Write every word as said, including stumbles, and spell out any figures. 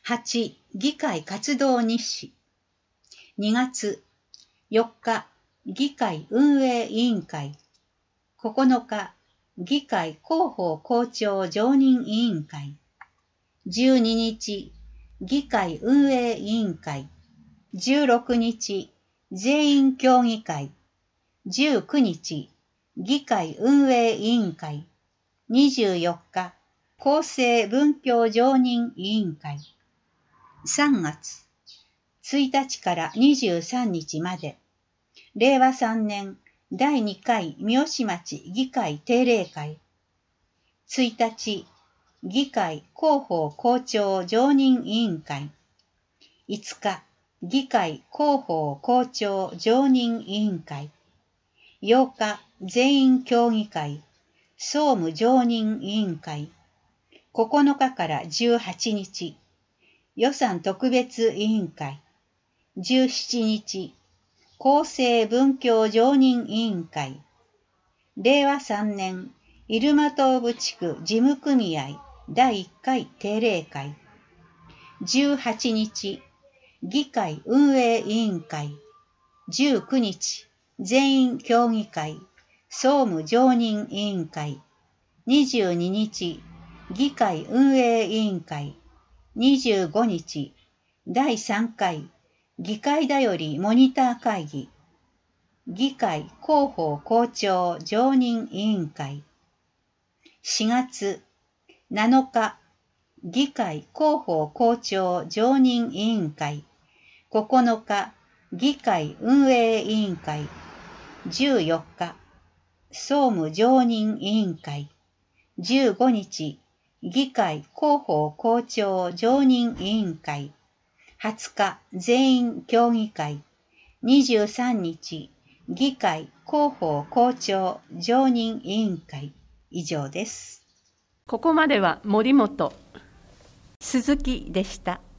はち、議会活動日誌。にがつよっか、議会運営委員会。ここのか、議会広報校長常任委員会。じゅうににち、議会運営委員会。じゅうろくにち、全員協議会。じゅうくにち、議会運営委員会。にじゅうよっか、厚生文教常任委員会。さんがつついたちからにじゅうさんにちまで、れいわさんねんだいにかい三好町議会定例会。ついたち、議会広報校長常任委員会。いつか、議会広報校長常任委員会。ようか、全員協議会、総務常任委員会。ここのかからじゅうはちにち、予算特別委員会。じゅうしちにち、厚生文教常任委員会。れいわさんねん、入間東部地区事務組合だいいっかい定例会。じゅうはちにち、議会運営委員会。じゅうくにち、全員協議会、総務常任委員会。にじゅうににち、議会運営委員会。にじゅうごにち、だいさんかい、議会だよりモニター会議。議会広報校長常任委員会。しがつなのか、議会広報校長常任委員会。ここのか、議会運営委員会。じゅうよっか、総務常任委員会。じゅうごにち、議会広報校長常任委員会。はつか、全員協議会。にじゅうさんにち、議会広報校長常任委員会。以上です。 ここまでは森本、鈴木でした。